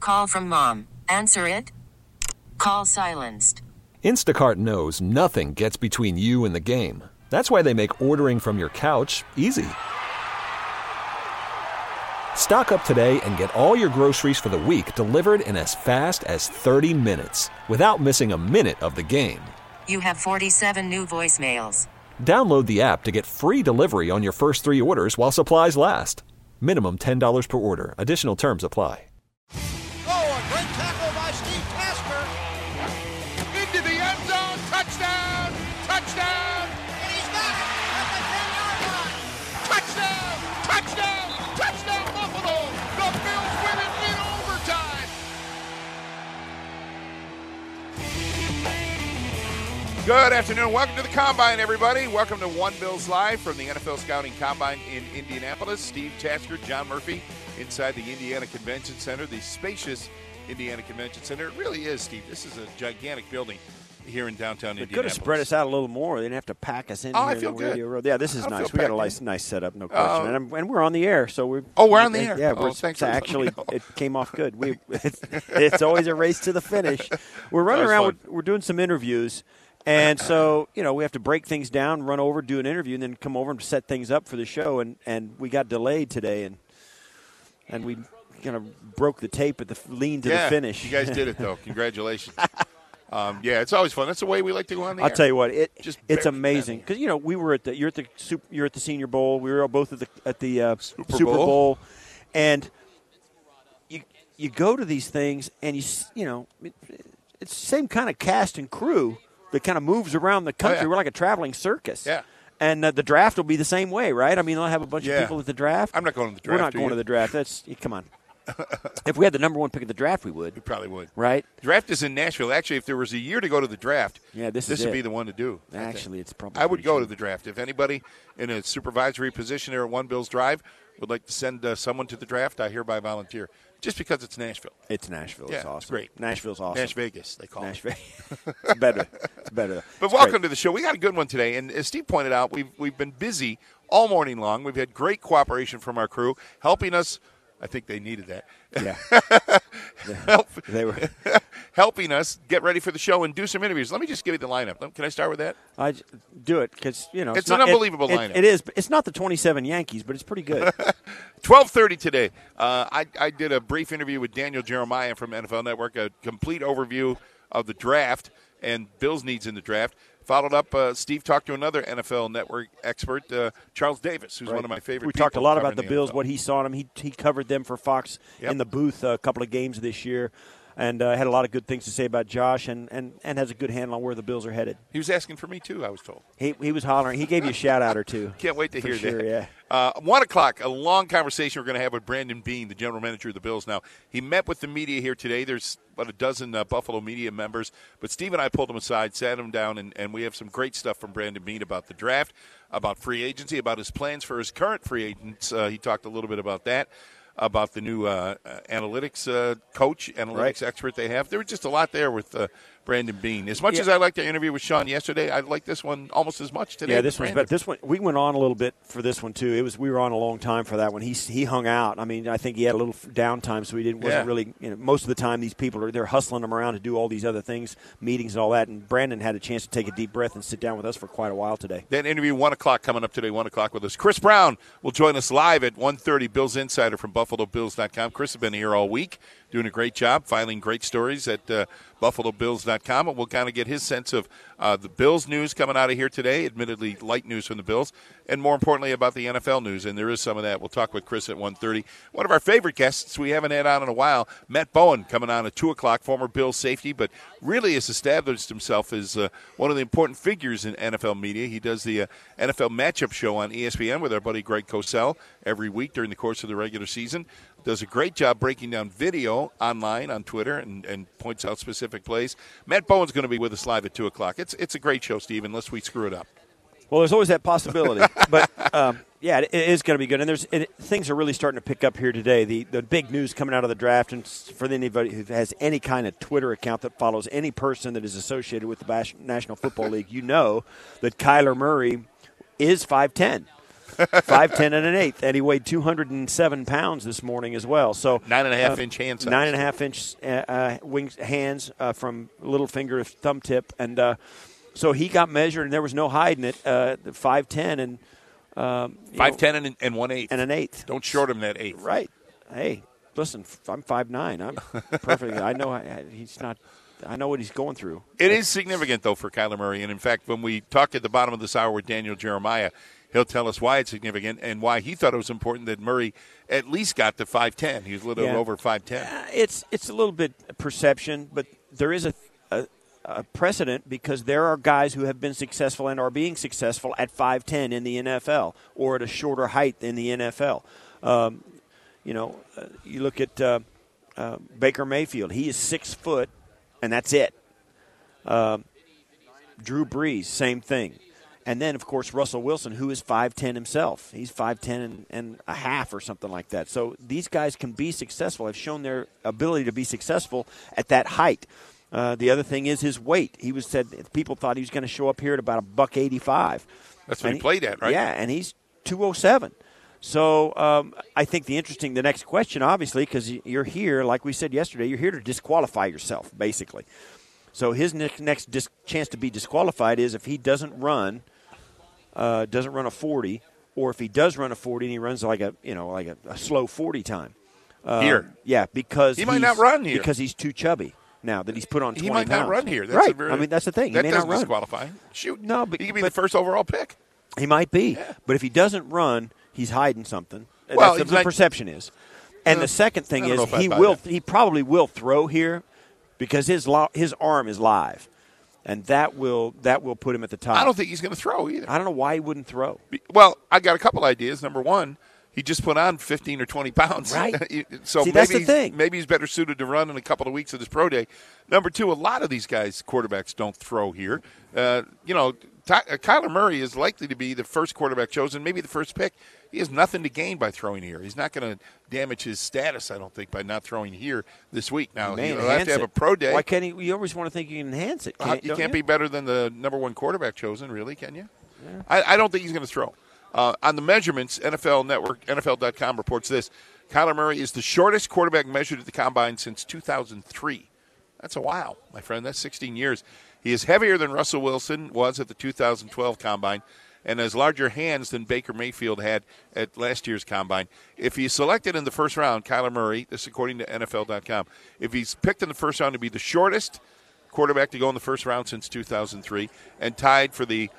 Call from mom. Answer it. Call silenced. Instacart knows nothing gets between you and the game. That's why they make ordering from your couch easy. Stock up today and get all your groceries for the week delivered in as fast as 30 minutes without missing a minute of the game. You have 47 new voicemails. Download the app to get free delivery on your first 3 orders while supplies last. Minimum $10 per order. Additional terms apply. Oh, a great tackle by Steve Tasker. Into the end zone. Touchdown. Touchdown. And he's got it at the 10-yard line. Touchdown. Touchdown. Touchdown, Buffalo. The Bills win it in overtime. Good afternoon. Welcome to the Combine, everybody. Welcome to One Bills Live from the NFL Scouting Combine in Indianapolis. Steve Tasker, John Murphy, inside the Indiana Convention Center, the spacious Indiana Convention Center. It really is, Steve. This is a gigantic building here in downtown Indianapolis. Could have spread us out a little more. They didn't have to pack us in here. I feel good. Radio Road. Yeah, this is nice. We got a nice setup, no question. Oh. And we're on the air, so we're. Oh, we're on the air. Yeah, thanks. actually, it came off good. It's always a race to the finish. We're running around. We're doing some interviews. And so, we have to break things down, run over, do an interview, and then come over and set things up for the show. And we got delayed today, and we kind of broke the tape at the lean to the finish. You guys did it, though. Congratulations. It's always fun. That's the way we like to go on the air. I'll tell you what, it's amazing because we were you're at the Senior Bowl. We were both at the Super Bowl, and you go to these things and it's the same kind of cast and crew that kind of moves around the country. We're like a traveling circus. Yeah. And the draft will be the same way, right? I mean, they'll have a bunch of people at the draft. I'm not going to the draft. We're not going to the draft. Come on. If we had the number one pick of the draft, we would. We probably would. Right? Draft is in Nashville. Actually, if there was a year to go to the draft, this would be the one to do. Actually, it's probably. I would go to the draft. If anybody in a supervisory position there at One Bills Drive would like to send someone to the draft, I hereby volunteer. Just because it's Nashville. It's Nashville. Yeah, it's awesome. It's great. Nashville's awesome. Nash Vegas, they call it. It's better. It's better. But welcome to the show. We got a good one today. And as Steve pointed out, we've been busy all morning long. We've had great cooperation from our crew, helping us. I think they needed that. Yeah. They were helping us get ready for the show and do some interviews. Let me just give you the lineup. Can I start with that? I do it because it's an unbelievable lineup. It is. It's not the 27 Yankees, but it's pretty good. 12:30 today. I did a brief interview with Daniel Jeremiah from NFL Network, a complete overview of the draft and Bills' needs in the draft. Followed up, Steve talked to another NFL Network expert, Charles Davis, who's one of my favorite people. We talked a lot about the Bills, NFL. what he saw in them. He covered them for Fox in the booth a couple of games this year, and had a lot of good things to say about Josh and has a good handle on where the Bills are headed. He was asking for me, too, I was told. He was hollering. He gave you a shout-out or two. Can't wait to hear that. Yeah. 1 o'clock, a long conversation we're going to have with Brandon Beane, the general manager of the Bills. Now, he met with the media here today. There's about a dozen Buffalo media members. But Steve and I pulled him aside, sat him down, and we have some great stuff from Brandon Beane about the draft, about free agency, about his plans for his current free agents. He talked a little bit about that, about the new analytics coach, analytics expert they have. There was just a lot there with Brandon Beane. As much as I liked the interview with Sean yesterday, I like this one almost as much today. Yeah, this one's better. This one, we went on a little bit for this one too. We were on a long time for that one. He hung out. I mean, I think he had a little downtime, so he wasn't really. Most of the time, these people they're hustling him around to do all these other things, meetings and all that. And Brandon had a chance to take a deep breath and sit down with us for quite a while today. That interview 1 o'clock coming up today. 1 o'clock with us. Chris Brown will join us live at 1:30. Bills Insider from BuffaloBills.com. Chris has been here all week, doing a great job, filing great stories at BuffaloBills.com. And we'll kind of get his sense of the Bills news coming out of here today, admittedly light news from the Bills, and more importantly about the NFL news, and there is some of that. We'll talk with Chris at 1:30. One of our favorite guests we haven't had on in a while, Matt Bowen, coming on at 2 o'clock, former Bills safety, but really has established himself as one of the important figures in NFL media. He does the NFL matchup show on ESPN with our buddy Greg Cosell every week during the course of the regular season. Does a great job breaking down video online on Twitter and points out specific plays. Matt Bowen's going to be with us live at 2 o'clock. It's a great show, Steve, unless we screw it up. Well, there's always that possibility. But, it is going to be good. And things are really starting to pick up here today. The big news coming out of the draft, and for anybody who has any kind of Twitter account that follows any person that is associated with the National Football League, you know that Kyler Murray is 5'10". 5'10" and an eighth, and he weighed 207 pounds this morning as well. So 9.5-inch hand size. 9.5-inch hands from little finger to thumb tip, and so he got measured, and there was no hiding it. 5'10" and 5'10" and 1/8 and an eighth. Don't short him that eighth. Right. Hey, listen, I'm 5'9". I'm perfectly. I know he's not. I know what he's going through. It is significant, though, for Kyler Murray. And, in fact, when we talk at the bottom of this hour with Daniel Jeremiah, he'll tell us why it's significant and why he thought it was important that Murray at least got to 5'10". He was a little over 5'10". It's a little bit perception, but there is a precedent because there are guys who have been successful and are being successful at 5'10" in the NFL or at a shorter height in the NFL. You look at Baker Mayfield. He is 6 foot. And that's it. Drew Brees, same thing. And then, of course, Russell Wilson, who is 5'10" himself. He's 5'10" and a half or something like that. So these guys can be successful, have shown their ability to be successful at that height. The other thing is his weight. People thought he was going to show up here at about $185. That's what he played at, right? Yeah, and he's 207. So I think the next question, obviously, because you're here, like we said yesterday, you're here to disqualify yourself, basically. So his next chance to be disqualified is if he doesn't run a 40, or if he does run a 40 and he runs like a slow 40 time. Here, yeah, because he might not run here because he's too chubby now that he's put on 20 He might pounds. not run here. That's right. That's the thing. That he may doesn't not run. disqualify. Shoot, no, but he could be the first overall pick. He might be, Yeah. but if he doesn't run, he's hiding something. Well, That's what the perception is. And the second thing is he probably will throw here because his arm is live, and that will put him at the top. I don't think he's going to throw either. I don't know why he wouldn't throw. Well, I got a couple ideas. Number one, he just put on 15 or 20 pounds. Right. So See, that's the thing. Maybe he's better suited to run in a couple of weeks of this pro day. Number two, a lot of these guys, quarterbacks, don't throw here. Kyler Murray is likely to be the first quarterback chosen, maybe the first pick. He has nothing to gain by throwing here. He's not going to damage his status, I don't think, by not throwing here this week. Now, he'll have to have a pro day. Why can't he? You always want to think you can enhance it. You can't be better than the number one quarterback chosen, really, can you? Yeah. I don't think he's going to throw. On the measurements, NFL Network, NFL.com reports this. Kyler Murray is the shortest quarterback measured at the Combine since 2003. That's a while, my friend. That's 16 years. He is heavier than Russell Wilson was at the 2012 Combine and has larger hands than Baker Mayfield had at last year's Combine. If he's selected in the first round, Kyler Murray, this according to NFL.com, if he's picked in the first round to be the shortest quarterback to go in the first round since 2003 and tied for the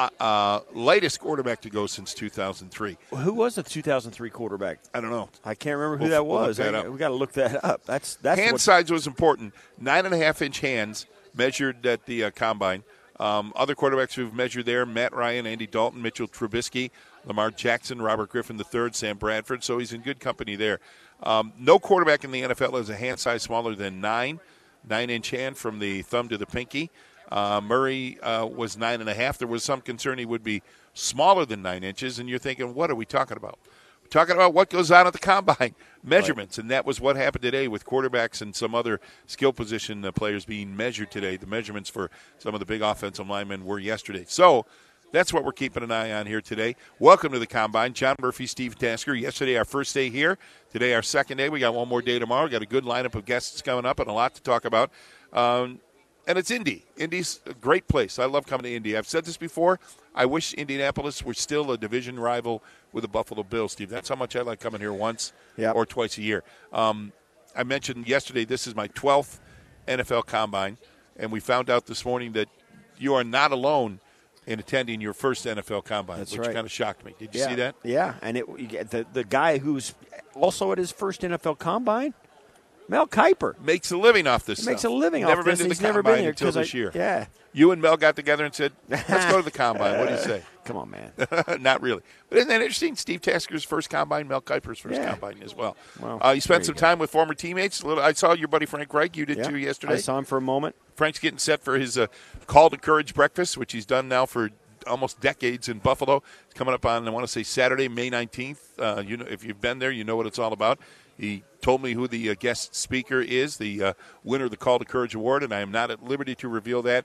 latest quarterback to go since 2003. Who was the 2003 quarterback? I don't know. I can't remember who that was. We got to look that up. That's hand size was important. 9.5-inch hands measured at the Combine. Other quarterbacks who've measured there: Matt Ryan, Andy Dalton, Mitchell Trubisky, Lamar Jackson, Robert Griffin III, Sam Bradford. So he's in good company there. No quarterback in the NFL has a hand size smaller than 9-inch hand from the thumb to the pinky. Murray was 9.5. There was some concern he would be smaller than 9 inches, and you're thinking, what are we talking about? We're talking about what goes on at the Combine, measurements, right. And that was what happened today with quarterbacks and some other skill position players being measured today. The measurements for some of the big offensive linemen were yesterday. So that's what we're keeping an eye on here today. Welcome to the Combine. John Murphy, Steve Tasker. Yesterday, our first day here. Today, our second day. We got one more day tomorrow. We got a good lineup of guests coming up and a lot to talk about. And it's Indy. Indy's a great place. I love coming to Indy. I've said this before. I wish Indianapolis were still a division rival with the Buffalo Bills, Steve. That's how much I like coming here once or twice a year. I mentioned yesterday this is my 12th NFL Combine, and we found out this morning that you are not alone in attending your first NFL Combine, which kind of shocked me. Did you see that? Yeah, and the guy who's also at his first NFL Combine, Mel Kiper, makes a living off this. Makes a living off this. He's never been here until this year. Yeah. You and Mel got together and said, let's go to the Combine. What do you say? Come on, man. Not really. But isn't that interesting? Steve Tasker's first Combine, Mel Kiper's first Combine as well. You spent some time with former teammates. I saw your buddy Frank Reich. You did too yesterday. I saw him for a moment. Frank's getting set for his Call to Courage breakfast, which he's done now for almost decades in Buffalo. It's coming up on, I want to say, Saturday, May 19th. If you've been there, you know what it's all about. He told me who the guest speaker is, the winner of the Call to Courage Award, and I am not at liberty to reveal that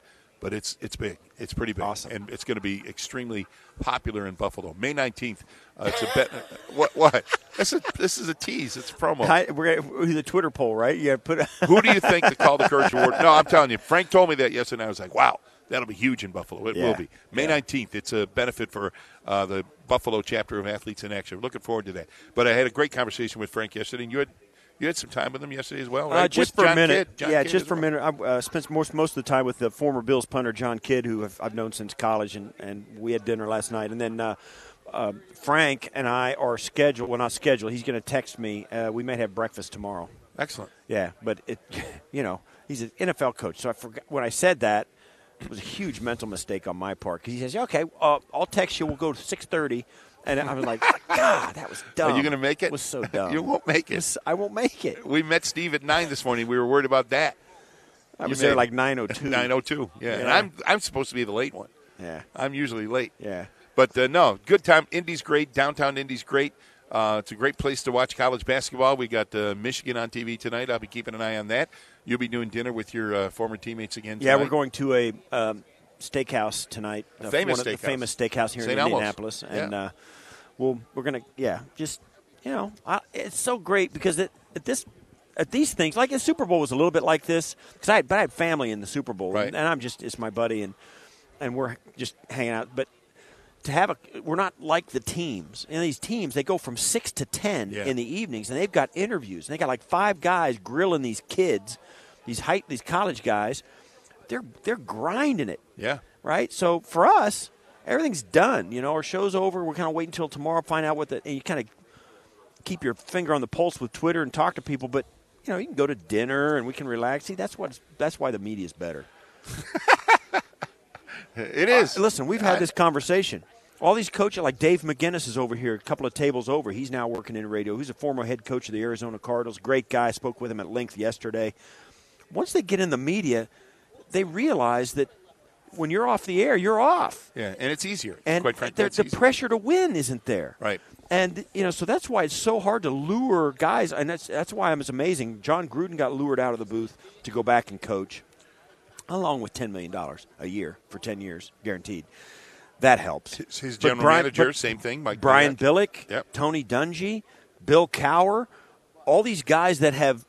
but it's big. It's pretty big. Awesome. And it's going to be extremely popular in Buffalo. May 19th. It's a bet. What? This is a tease. It's a promo. We're the Twitter poll, right? You put. Who do you think to call the Courage Award? No, I'm telling you. Frank told me that yesterday. I was like, wow, that'll be huge in Buffalo. It will be. May 19th. It's a benefit for the Buffalo chapter of Athletes in Action. Looking forward to that. But I had a great conversation with Frank yesterday, and you had some time with him yesterday as well, right? Just with for a minute. Kidd Just for a minute. I spent most of the time with the former Bills punter, John Kidd, who I've known since college, and we had dinner last night. And then Frank and I are scheduled. Well, not scheduled. He's going to text me. We might have breakfast tomorrow. Excellent. Yeah, but he's an NFL coach. So I forgot when I said that. It was a huge mental mistake on my part. Because he says, okay, I'll text you. We'll go to 6:30. And I was like, God, that was dumb. Are you going to make it? It was so dumb. You won't make it. I won't make it. We met Steve at 9 this morning. We were worried about that. I was there like 9:02. 9:02, yeah. And I'm supposed to be the late one. Yeah. I'm usually late. Yeah. But, no, good time. Indy's great. Downtown Indy's great. It's a great place to watch college basketball. We got Michigan on TV tonight. I'll be keeping an eye on that. You'll be doing dinner with your former teammates again tonight. Yeah, we're going to a steakhouse tonight. Famous steakhouse here St. in Elmo's. Indianapolis. And we're going to, it's so great because at these things, like the Super Bowl was a little bit like this, because I had family in the Super Bowl, right. and it's my buddy, and we're just hanging out. But we're not like the teams. And these teams, they go from 6 to 10 in the evenings, and they've got interviews. And they got like 5 guys grilling these kids, these college guys. They're grinding it. Yeah. Right? So for us, everything's done. Our show's over. We're kind of waiting until tomorrow, find out and you kind of keep your finger on the pulse with Twitter and talk to people. But, you can go to dinner and we can relax. See, that's why the media's better. It is. Listen, we've had this conversation. All these coaches, like Dave McGinnis is over here, a couple of tables over. He's now working in radio. He's a former head coach of the Arizona Cardinals. Great guy. I spoke with him at length yesterday. Once they get in the media, they realize that when you're off the air, you're off. Yeah, and it's easier. And quite frankly, the pressure to win isn't there. Right. And, so that's why it's so hard to lure guys. And that's why it's amazing. John Gruden got lured out of the booth to go back and coach, along with $10 million a year for 10 years, guaranteed. That helps. His general manager, same thing. Mike Brian Billick, yep. Tony Dungy, Bill Cowher, all these guys that have,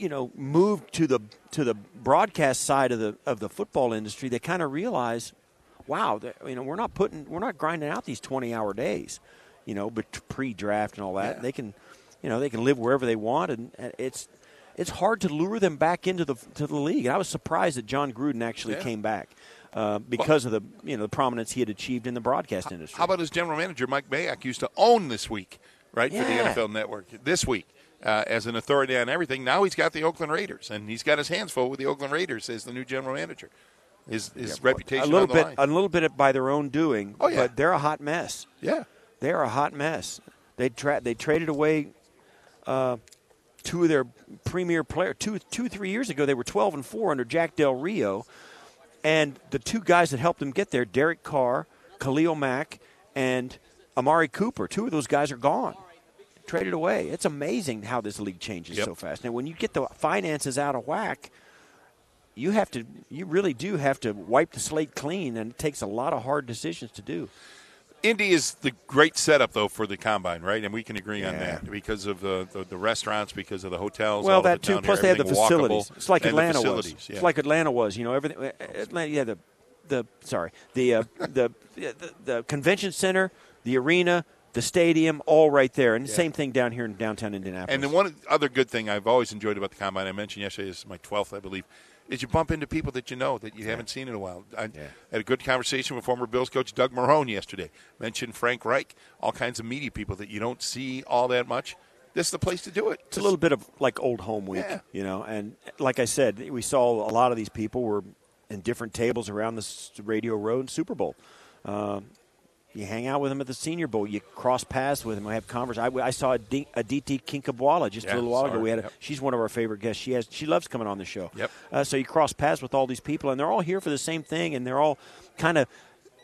moved to the broadcast side of the football industry, they kind of realize, wow, we're not grinding out these 20-hour days, but pre-draft and all that. Yeah. They can live wherever they want, and it's hard to lure them back into the league. And I was surprised that John Gruden actually came back because of the prominence he had achieved in the broadcast industry. How about his general manager, Mike Mayock, used to own This Week, right, for the NFL Network. This Week. As an authority on everything. Now he's got the Oakland Raiders, and he's got his hands full with the Oakland Raiders as the new general manager. His reputation on the line. A little bit by their own doing, but they're a hot mess. Yeah. They're a hot mess. They traded away 2 of their premier players. 3 years ago, they were 12-4 under Jack Del Rio, and the 2 guys that helped them get there, Derek Carr, Khalil Mack, and Amari Cooper, 2 of those guys are gone. Traded away. It's amazing how this league changes so fast. Now, when you get the finances out of whack, you really do have to wipe the slate clean, and it takes a lot of hard decisions to do. Indy is the great setup, though, for the Combine, right? And we can agree on that because of the restaurants, because of the hotels. Well, all that too. Plus, they have the facilities. Walkable, it's like Atlanta was. Yeah. It's like Atlanta was. Everything. Atlanta, the convention center, the arena, the stadium, all right there. And the same thing down here in downtown Indianapolis. And then one other good thing I've always enjoyed about the Combine, I mentioned yesterday, this is my 12th, I believe, is you bump into people that that you haven't seen in a while. I had a good conversation with former Bills coach Doug Marrone yesterday. Mentioned Frank Reich, all kinds of media people that you don't see all that much. This is the place to do it. It's a little bit of like old home week, And like I said, we saw a lot of these people were in different tables around the Radio Row and Super Bowl. You hang out with them at the Senior Bowl. You cross paths with them. I have conversations. I saw Aditi Kinkhabwala just a little while ago. She's one of our favorite guests. She loves coming on the show. Yep. So you cross paths with all these people, and they're all here for the same thing, and they're all kind of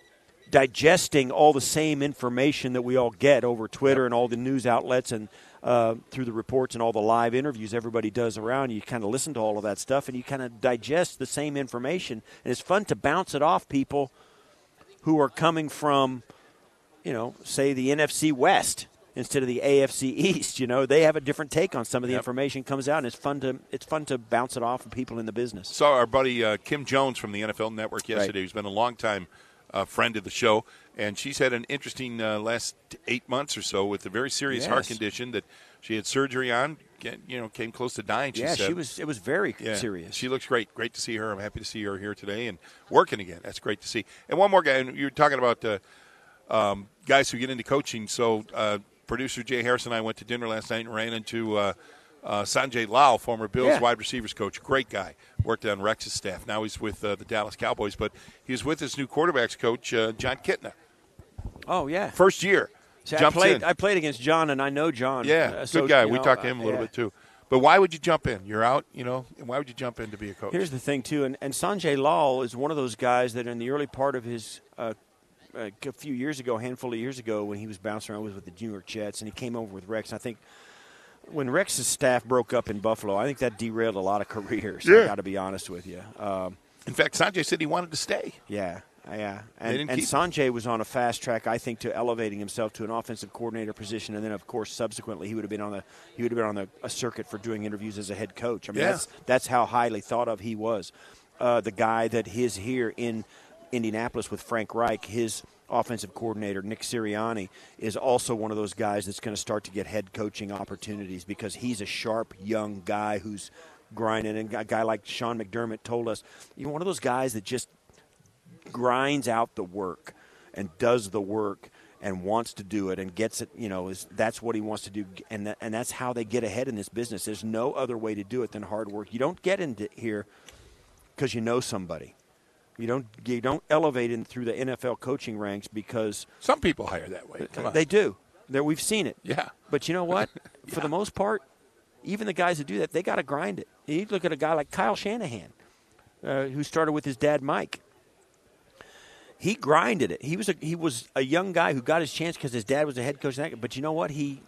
digesting all the same information that we all get over Twitter and all the news outlets and through the reports and all the live interviews everybody does around. You kind of listen to all of that stuff, and you kind of digest the same information. And it's fun to bounce it off people who are coming from, say the NFC West instead of the AFC East. They have a different take on some of the information comes out, and it's fun to bounce it off of people in the business. Saw our buddy Kim Jones from the NFL Network yesterday, who's been a long-time friend of the show, and she's had an interesting last 8 months or so with a very serious heart condition that she had surgery on. Came close to dying. She said. It was very serious. She looks great. Great to see her. I'm happy to see her here today and working again. That's great to see. And one more guy. And you're talking about guys who get into coaching. So producer Jay Harris and I went to dinner last night and ran into Sanjay Lal, former Bills wide receivers coach. Great guy. Worked on Rex's staff. Now he's with the Dallas Cowboys. But he's with his new quarterbacks coach, John Kitna. Oh, yeah. First year. See, I played against John, and I know John. Yeah, good guy. We talked to him a little bit, too. But why would you jump in? You're out, and why would you jump in to be a coach? Here's the thing, too, and Sanjay Lal is one of those guys that in the early part of his a handful of years ago, when he was bouncing around with the New York Jets, and he came over with Rex. And I think when Rex's staff broke up in Buffalo, I think that derailed a lot of careers. I got to be honest with you. In fact, Sanjay said he wanted to stay. Yeah. And Sanjay was on a fast track, I think, to elevating himself to an offensive coordinator position, and then, of course, subsequently he would have been on a circuit for doing interviews as a head coach. I mean, that's how highly thought of he was. The guy that is here in Indianapolis with Frank Reich, his offensive coordinator, Nick Sirianni, is also one of those guys that's going to start to get head coaching opportunities because he's a sharp, young guy who's grinding. And a guy like Sean McDermott told us, one of those guys that just grinds out the work and does the work and wants to do it and gets it, that's what he wants to do, and that's how they get ahead in this business. There's no other way to do it than hard work. You don't get into here because you know somebody. You don't elevate in through the NFL coaching ranks because some people hire that way. They do. We've seen it. Yeah. But you know what? For the most part, even the guys that do that, they got to grind it. You look at a guy like Kyle Shanahan, who started with his dad Mike. He grinded it. He was a young guy who got his chance because his dad was a head coach. But you know what? He's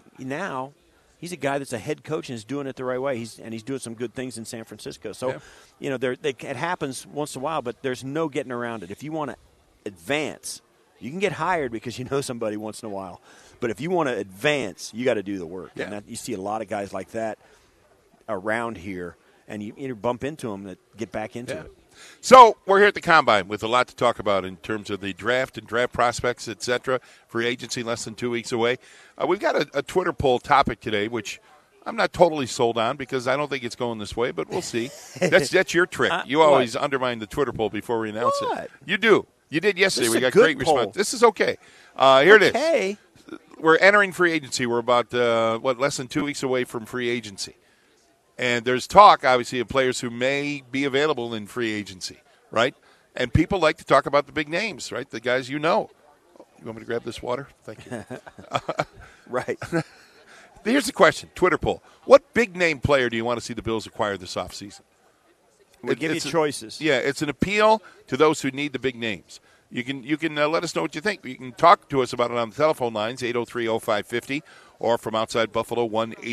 a guy that's a head coach and is doing it the right way. He's doing some good things in San Francisco. So, it happens once in a while, but there's no getting around it. If you want to advance, you can get hired because you know somebody once in a while. But if you want to advance, you got to do the work. Yeah. And you see a lot of guys like that around here, and you bump into them that get back into it. So we're here at the Combine with a lot to talk about in terms of the draft and draft prospects, et cetera. Free agency less than 2 weeks away. We've got a Twitter poll topic today, which I'm not totally sold on because I don't think it's going this way, but we'll see. That's your trick. You always undermine the Twitter poll before we announce it. You do. You did yesterday. We got great response. This is okay. Here it is. We're entering free agency. We're about, less than 2 weeks away from free agency. And there's talk, obviously, of players who may be available in free agency, right? And people like to talk about the big names, right? The guys you know. You want me to grab this water? Thank you. Right. Here's the question, Twitter poll. What big-name player do you want to see the Bills acquire this offseason? We'll give you choices. It's an appeal to those who need the big names. You can let us know what you think. You can talk to us about it on the telephone lines, 803-0550, or from outside Buffalo,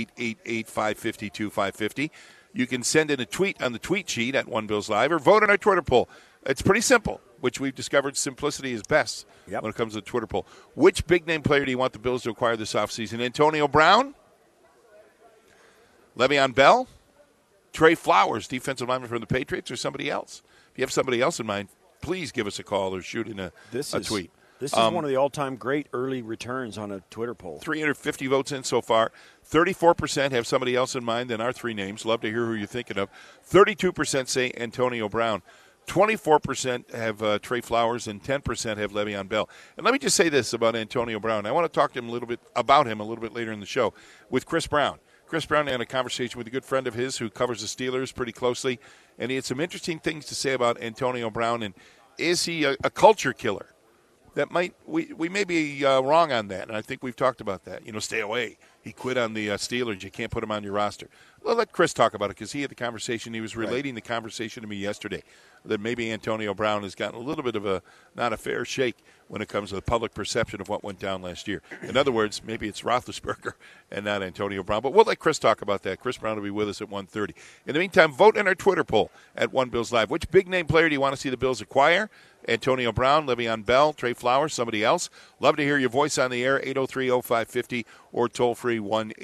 1-888-550-2550. You can send in a tweet on the tweet sheet at One Bills Live or vote on our Twitter poll. It's pretty simple, which we've discovered simplicity is best when it comes to the Twitter poll. Which big-name player do you want the Bills to acquire this offseason? Antonio Brown? Le'Veon Bell? Trey Flowers, defensive lineman from the Patriots, or somebody else? If you have somebody else in mind, please give us a call or shoot in a tweet. This is one of the all-time great early returns on a Twitter poll. 350 votes in so far. 34% have somebody else in mind than our three names. Love to hear who you're thinking of. 32% say Antonio Brown. 24% have Trey Flowers, and 10% have Le'Veon Bell. And let me just say this about Antonio Brown. I want to talk to him a little bit later in the show with Chris Brown. Chris Brown had a conversation with a good friend of his who covers the Steelers pretty closely, and he had some interesting things to say about Antonio Brown. And is he a culture killer? That we may be wrong on that, and I think we've talked about that. Stay away. he quit on the Steelers. You can't put him on your roster. Well, let Chris talk about it because he had the conversation. He was relating the conversation to me yesterday that maybe Antonio Brown has gotten a little bit of a not a fair shake when it comes to the public perception of what went down last year. In other words, maybe it's Roethlisberger and not Antonio Brown. But we'll let Chris talk about that. Chris Brown will be with us at 1:30. In the meantime, vote in our Twitter poll at One Bills Live. Which big-name player do you want to see the Bills acquire? Antonio Brown, Le'Veon Bell, Trey Flowers, somebody else? Love to hear your voice on the air, 803-0550 or toll-free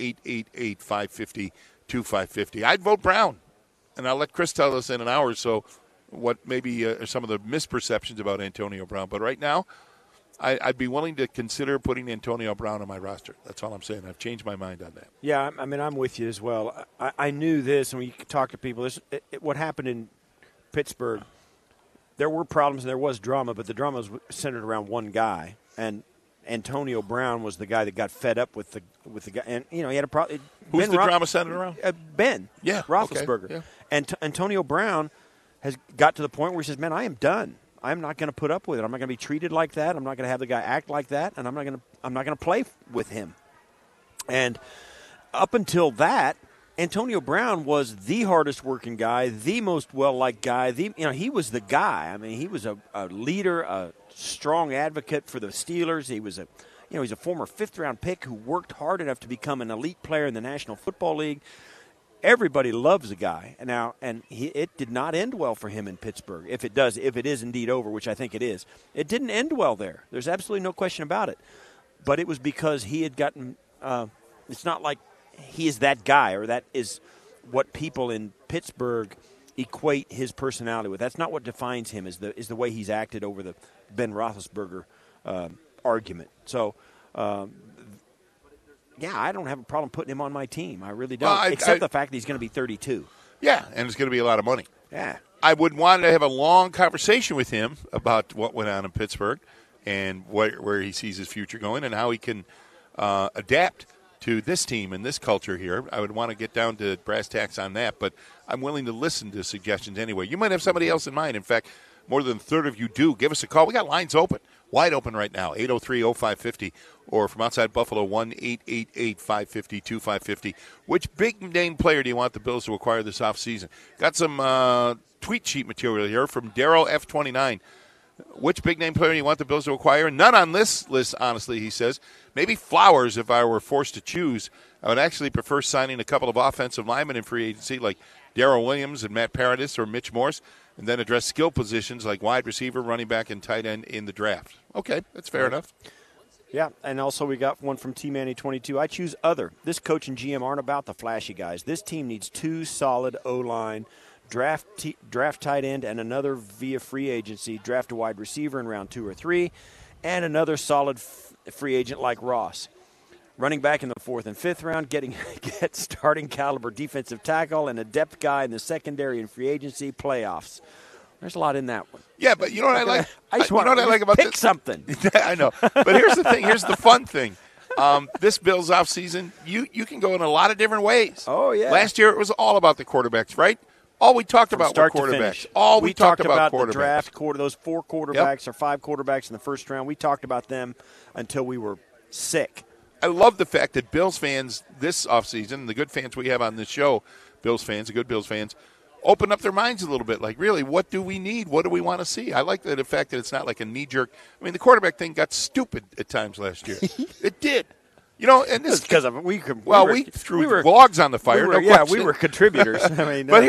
1-888-550-2550. I'd vote Brown, and I'll let Chris tell us in an hour or so what maybe are some of the misperceptions about Antonio Brown. But right now, I'd be willing to consider putting Antonio Brown on my roster. That's all I'm saying. I've changed my mind on that. Yeah, I mean, I'm with you as well. I knew this, and when you talk to people, what happened in Pittsburgh, there were problems and there was drama, but the drama was centered around one guy. And Antonio Brown was the guy that got fed up with the guy. And, he had a problem. Who's the drama centered around? Ben. Yeah. Roethlisberger. Okay. Yeah. And Antonio Brown has got to the point where he says, man, I am done. I'm not going to put up with it. I'm not going to be treated like that. I'm not going to have the guy act like that, and I'm not going to play with him. And up until that, Antonio Brown was the hardest working guy, the most well-liked guy. He was the guy. I mean, he was a leader, a strong advocate for the Steelers. He was he's a former fifth-round pick who worked hard enough to become an elite player in the National Football League. Everybody loves the guy now, and it did not end well for him in Pittsburgh. If it is indeed over, which I think it is, it didn't end well there. There's absolutely no question about it. But it was because he had gotten. It's not like he is that guy, or that is what people in Pittsburgh equate his personality with. That's not what defines him. Is the way he's acted over the Ben Roethlisberger argument. So. Yeah, I don't have a problem putting him on my team. I really don't, except the fact that he's going to be 32. Yeah, and it's going to be a lot of money. Yeah. I would want to have a long conversation with him about what went on in Pittsburgh and where he sees his future going and how he can adapt to this team and this culture here. I would want to get down to brass tacks on that, but I'm willing to listen to suggestions anyway. You might have somebody else in mind. In fact, more than a third of you do. Give us a call. We got lines open. Wide open right now, 803-0550, or from outside Buffalo, 1-888-550-2550. Which big-name player do you want the Bills to acquire this offseason? Got some tweet sheet material here from Daryl F29. Which big-name player do you want the Bills to acquire? None on this list, honestly, he says. Maybe Flowers if I were forced to choose. I would actually prefer signing a couple of offensive linemen in free agency like Darrell Williams and Matt Paradis or Mitch Morse, and then address skill positions like wide receiver, running back, and tight end in the draft. Okay, that's fair enough. Yeah, and also we got one from T-Manny22. I choose other. This coach and GM aren't about the flashy guys. This team needs two solid O-line, draft tight end, and another via free agency, draft a wide receiver in round 2 or 3, and another solid free agent like Ross. Running back in the 4th and 5th round, get starting caliber defensive tackle, and a depth guy in the secondary and free agency playoffs. There's a lot in that one. Yeah, but you know what I like? I just want to like about pick this? Something. I know. But here's the thing. Here's the fun thing. This Bills offseason, you can go in a lot of different ways. Oh, yeah. Last year it was all about the quarterbacks, right? All we talked about were quarterbacks. All we talked about quarterbacks. The draft, those 4 quarterbacks or 5 quarterbacks in the first round. We talked about them until we were sick. I love the fact that Bills fans this offseason, the good fans we have on this show, Bills fans, the good Bills fans, open up their minds a little bit. Like, really, what do we need? What do we want to see? I like the fact that it's not like a knee-jerk. I mean, the quarterback thing got stupid at times last year. It did. You know, and this because of we threw logs on the fire. We were contributors. I mean, but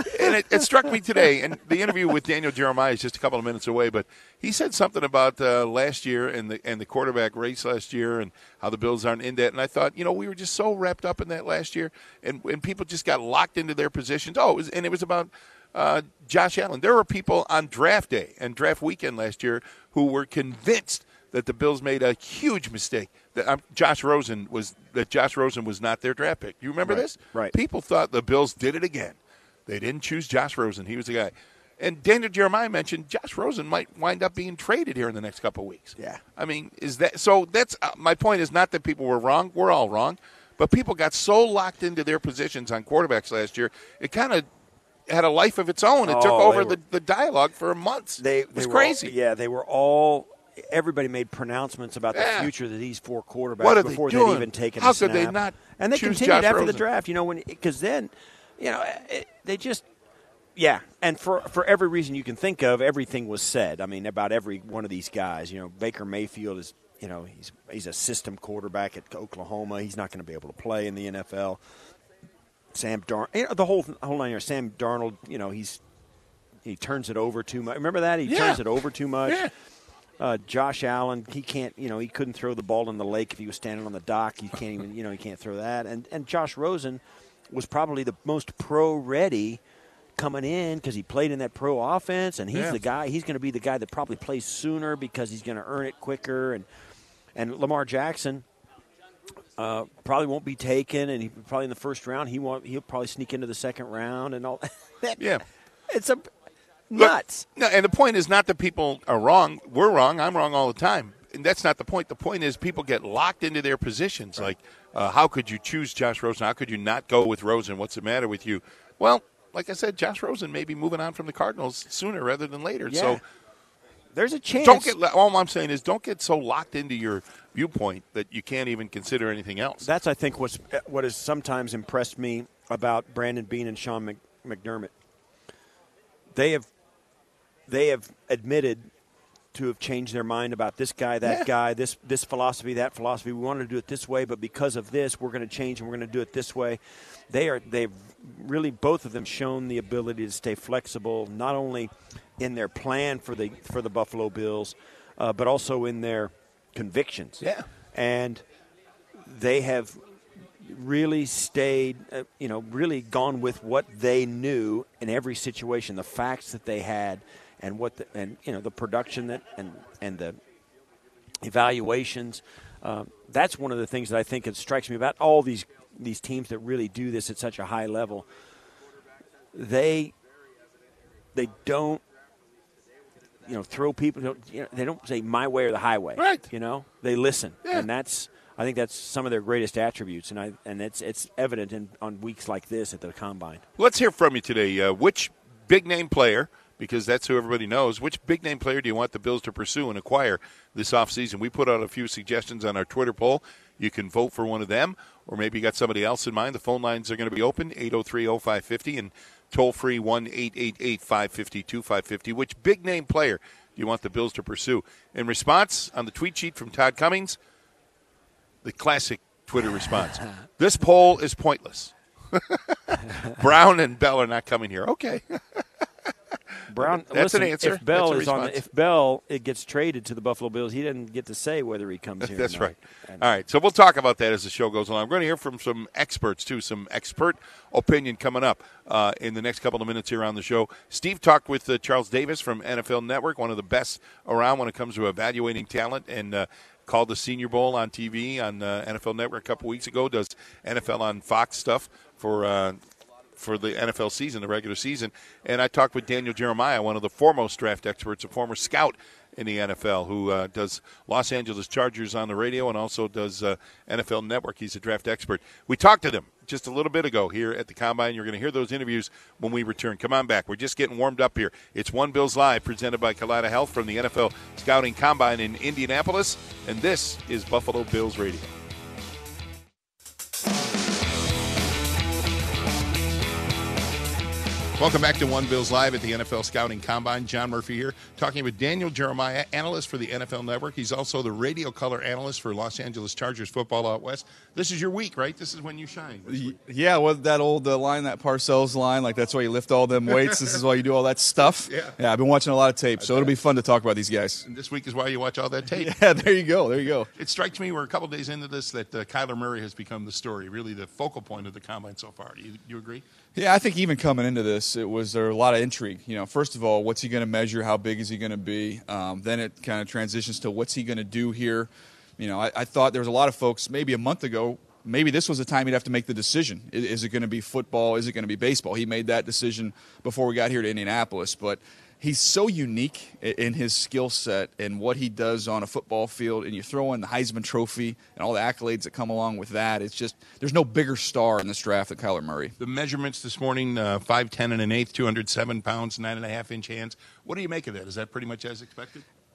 it struck me today, and the interview with Daniel Jeremiah is just a couple of minutes away. But he said something about last year and the quarterback race last year and how the Bills aren't in that. And I thought, we were just so wrapped up in that last year, and people just got locked into their positions. It was about Josh Allen. There were people on draft day and draft weekend last year who were convinced that the Bills made a huge mistake. That Josh Rosen was not their draft pick. You remember this? Right. People thought the Bills did it again. They didn't choose Josh Rosen. He was the guy. And Daniel Jeremiah mentioned Josh Rosen might wind up being traded here in the next couple of weeks. Yeah. I mean, that's my point is not that people were wrong. We're all wrong. But people got so locked into their positions on quarterbacks last year, it kind of had a life of its own. It took over the dialogue for months. It was crazy. They were all everybody made pronouncements about the future of these 4 quarterbacks What are before they doing? they'd even taken How a snap. could they not And they choose continued Josh after Rosen? the draft, because then, they just – yeah, and for every reason you can think of, everything was said. I mean, about every one of these guys. Baker Mayfield is, he's a system quarterback at Oklahoma. He's not going to be able to play in the NFL. Sam Darnold, the whole 9 years. Sam Darnold, he turns it over too much. Remember that? He turns it over too much. Yeah. Josh Allen, he can't, he couldn't throw the ball in the lake if he was standing on the dock. He can't even, he can't throw that. And Josh Rosen was probably the most pro-ready coming in because he played in that pro offense, and he's the guy. He's going to be the guy that probably plays sooner because he's going to earn it quicker. And Lamar Jackson probably won't be taken, and he probably in the first round he'll probably sneak into the second round and all. Yeah, it's nuts. Look, no, and the point is not that people are wrong. We're wrong. I'm wrong all the time. And that's not the point. The point is people get locked into their positions. Right. Like, how could you choose Josh Rosen? How could you not go with Rosen? What's the matter with you? Well, like I said, Josh Rosen may be moving on from the Cardinals sooner rather than later. Yeah. So there's a chance. All I'm saying is don't get so locked into your viewpoint that you can't even consider anything else. That's, I think, what has sometimes impressed me about Brandon Beane and Sean McDermott. They have admitted to have changed their mind about this guy, that guy, this philosophy, that philosophy. We wanted to do it this way, but because of this, we're going to change and we're going to do it this way. They've really, both of them, shown the ability to stay flexible, not only in their plan for the Buffalo Bills, but also in their convictions. Yeah. And they have really stayed, really gone with what they knew in every situation, the facts that they had, and the production and the evaluations. That's one of the things that I think it strikes me about all these teams that really do this at such a high level. They don't throw people. They don't say my way or the highway. Right. They listen, Yeah. and I think that's some of their greatest attributes, and it's evident on weeks like this at the Combine. Let's hear from you today. Which big-name player, because that's who everybody knows, which big-name player do you want the Bills to pursue and acquire this offseason? We put out a few suggestions on our Twitter poll. You can vote for one of them, or maybe you got somebody else in mind. The phone lines are going to be open, 803-0550, and toll-free 1-888-552-550. Which big-name player do you want the Bills to pursue? In response, on the tweet sheet from Todd Cummings, the classic Twitter response, this poll is pointless. Brown and Bell are not coming here. Okay. Brown, that's listen, an answer. If Bell that's is on, if Bell it gets traded to the Buffalo Bills, he doesn't get to say whether he comes here. That's or not. right. All right, so we'll talk about that as the show goes along. We're going to hear from some experts too, some expert opinion coming up in the next couple of minutes here on the show. Steve talked with Charles Davis from NFL Network, one of the best around when it comes to evaluating talent, and called the Senior Bowl on TV on NFL Network a couple weeks ago. Does NFL on Fox stuff for the NFL season, the regular season. And I talked with Daniel Jeremiah, one of the foremost draft experts, a former scout in the NFL, who does Los Angeles Chargers on the radio and also does NFL Network. He's a draft expert. We talked to them just a little bit ago here at the Combine. You're going to hear those interviews when we return. Come on back. We're just getting warmed up here. It's One Bills Live, presented by Kaleida Health from the NFL Scouting Combine in Indianapolis. And this is Buffalo Bills Radio. Welcome back to One Bills Live at the NFL Scouting Combine. John Murphy here, talking with Daniel Jeremiah, analyst for the NFL Network. He's also the radio color analyst for Los Angeles Chargers football out west. This is your week, right? This is when you shine. Yeah, well, that old line, that Parcells line, like that's why you lift all them weights. This is why you do all that stuff. Yeah, I've been watching a lot of tape, so it'll be fun to talk about these guys. And this week is why you watch all that tape. Yeah, there you go. It strikes me we're a couple days into this that Kyler Murray has become the story, really the focal point of the Combine so far. Do you agree? Yeah, I think even coming into this, there was a lot of intrigue. First of all, what's he going to measure? How big is he going to be? Then it kind of transitions to what's he going to do here. I thought there was a lot of folks maybe a month ago, maybe this was the time he'd have to make the decision. Is it going to be football? Is it going to be baseball? He made that decision before we got here to Indianapolis. But he's so unique in his skill set and what he does on a football field, and you throw in the Heisman Trophy and all the accolades that come along with that. It's just there's no bigger star in this draft than Kyler Murray. The measurements this morning, 5'10" and an eighth, 207 pounds, 9.5-inch hands. What do you make of that? Is that pretty much as expected?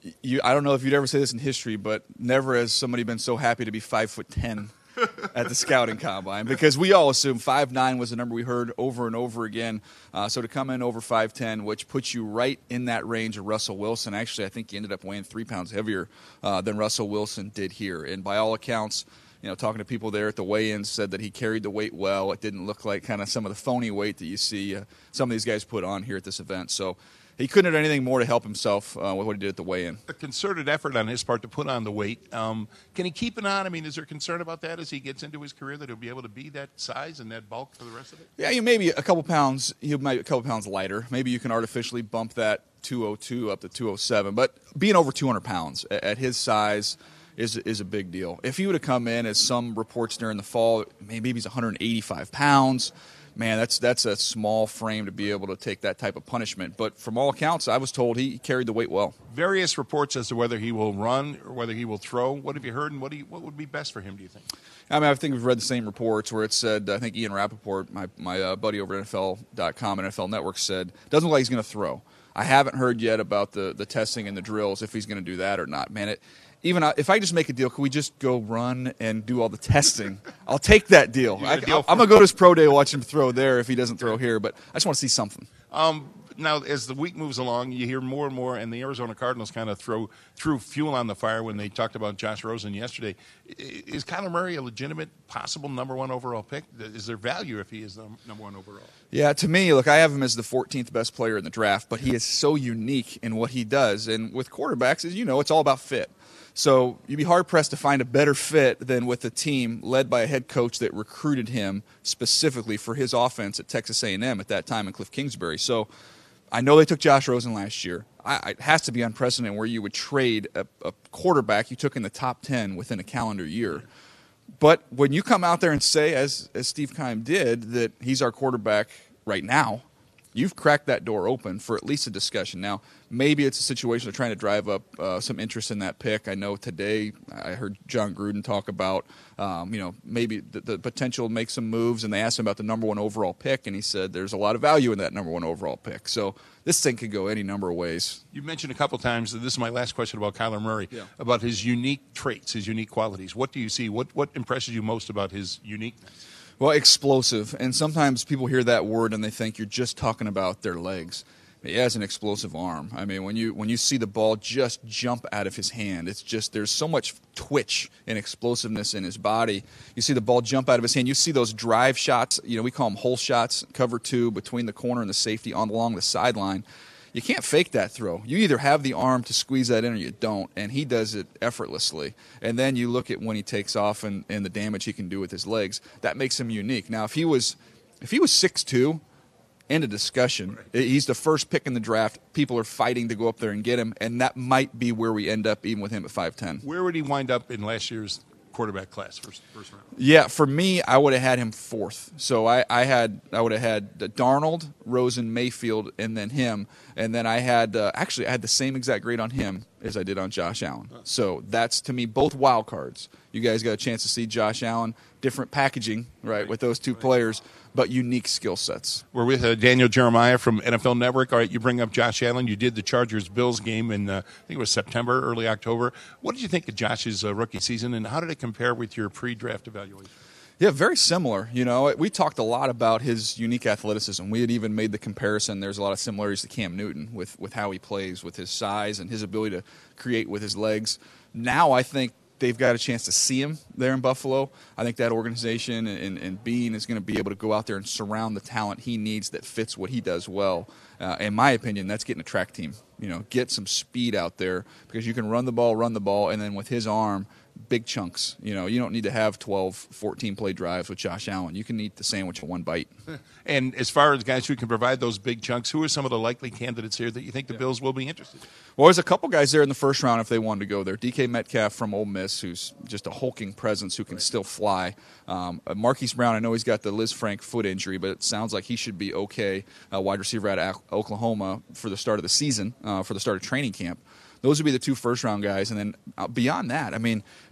I don't know if you'd ever say this in history, but never has somebody been so happy to be 5'10" at the scouting combine, because we all assumed 5'9" was the number we heard over and over again. So to come in over 5'10", which puts you right in that range of Russell Wilson. Actually, I think he ended up weighing 3 pounds heavier than Russell Wilson did here. And by all accounts, talking to people there at the weigh-ins, said that he carried the weight well. It didn't look like kind of some of the phony weight that you see some of these guys put on here at this event. So he couldn't have done anything more to help himself with what he did at the weigh-in. A concerted effort on his part to put on the weight. Can he keep it on? I mean, is there concern about that as he gets into his career, that he'll be able to be that size and that bulk for the rest of it? Yeah, maybe a couple pounds. He might be a couple pounds lighter. Maybe you can artificially bump that 202 up to 207. But being over 200 pounds at his size is a big deal. If he would have come in, as some reports during the fall, maybe he's 185 pounds. Man, that's a small frame to be able to take that type of punishment. But from all accounts, I was told he carried the weight well. Various reports as to whether he will run or whether he will throw. What have you heard, and what would be best for him, do you think? I mean, I think we've read the same reports where it said, I think Ian Rappaport, my buddy over at NFL.com and NFL Network, said, doesn't look like he's going to throw. I haven't heard yet about the testing and the drills, if he's going to do that or not. Man, if I just make a deal, can we just go run and do all the testing? I'll take that deal. I'm going to go to his pro day, watch him throw there if he doesn't throw here, but I just want to see something. Now, as the week moves along, you hear more and more, and the Arizona Cardinals kind of threw fuel on the fire when they talked about Josh Rosen yesterday. Is Kyler Murray a legitimate, possible number 1 overall pick? Is there value if he is the number 1 overall? Yeah, to me, look, I have him as the 14th best player in the draft, but he is so unique in what he does. And with quarterbacks, as you know, it's all about fit. So you'd be hard-pressed to find a better fit than with a team led by a head coach that recruited him specifically for his offense at Texas A&M at that time in Cliff Kingsbury. So I know they took Josh Rosen last year. It has to be unprecedented where you would trade a quarterback you took in the top 10 within a calendar year. But when you come out there and say, as Steve Keim did, that he's our quarterback right now, you've cracked that door open for at least a discussion. Now, maybe it's a situation of trying to drive up some interest in that pick. I know today I heard John Gruden talk about, maybe the potential to make some moves, and they asked him about the number 1 overall pick, and he said there's a lot of value in that number 1 overall pick. So this thing could go any number of ways. You mentioned a couple times, this is my last question about Kyler Murray, about his unique traits, his unique qualities. What do you see? What impresses you most about his uniqueness? Well, explosive. And sometimes people hear that word and they think you're just talking about their legs. He has an explosive arm. I mean, when you see the ball just jump out of his hand, it's just there's so much twitch and explosiveness in his body. You see the ball jump out of his hand. You see those drive shots. We call them hole shots, cover 2 between the corner and the safety along the sideline. You can't fake that throw. You either have the arm to squeeze that in or you don't, and he does it effortlessly. And then you look at when he takes off and the damage he can do with his legs. That makes him unique. Now, if he was 6'2", end of discussion. He's the first pick in the draft. People are fighting to go up there and get him, and that might be where we end up even with him at 5'10". Where would he wind up in last year's quarterback class, first round? Yeah, for me, I would have had him 4th. So I would have had Darnold, Rosen, Mayfield, and then him. And then I had I had the same exact grade on him as I did on Josh Allen. So that's, to me, both wild cards. You guys got a chance to see Josh Allen, different packaging, right, with those two players, but unique skill sets. We're with Daniel Jeremiah from NFL Network. All right, you bring up Josh Allen. You did the Chargers-Bills game in, I think it was September, early October. What did you think of Josh's rookie season, and how did it compare with your pre-draft evaluation? Yeah, very similar. We talked a lot about his unique athleticism. We had even made the comparison. There's a lot of similarities to Cam Newton with how he plays, with his size and his ability to create with his legs. Now I think they've got a chance to see him there in Buffalo. I think that organization and Bean is going to be able to go out there and surround the talent he needs that fits what he does well. In my opinion, that's getting a track team. Get some speed out there because you can run the ball, and then with his arm, big chunks. You don't need to have 12, 14 play drives with Josh Allen. You can eat the sandwich in one bite. And as far as guys who can provide those big chunks, who are some of the likely candidates here that you think the Bills will be interested in? Well, there's a couple guys there in the first round if they wanted to go there. DK Metcalf from Ole Miss, who's just a hulking presence who can still fly. Marquise Brown, I know he's got the Liz Frank foot injury, but it sounds like he should be okay. Wide receiver out of Oklahoma for the start of the season, for the start of training camp. Those would be the two first-round guys. And then beyond that,